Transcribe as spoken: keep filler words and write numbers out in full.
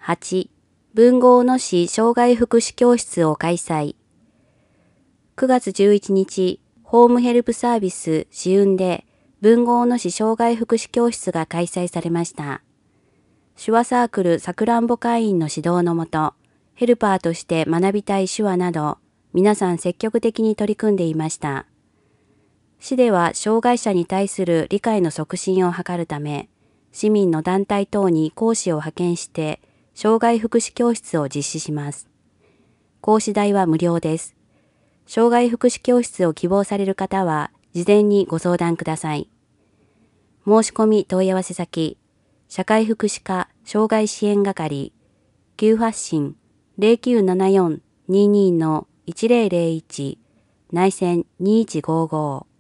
はち、豊後大野市障害福祉教室を開催。くがつじゅういちにち、ホームヘルプサービス試運で豊後大野市障害福祉教室が開催されました。手話サークルさくらんぼ会員の指導のもと、ヘルパーとして学びたい手話など、皆さん積極的に取り組んでいました。市では障害者に対する理解の促進を図るため、市民の団体等に講師を派遣して、障害福祉教室を実施します。講師代は無料です。障害福祉教室を希望される方は、事前にご相談ください。申し込み問い合わせ先、社会福祉課障害支援係、急発進 ゼロきゅうななよん にーにー いちゼロゼロいち 内線にいちごーごー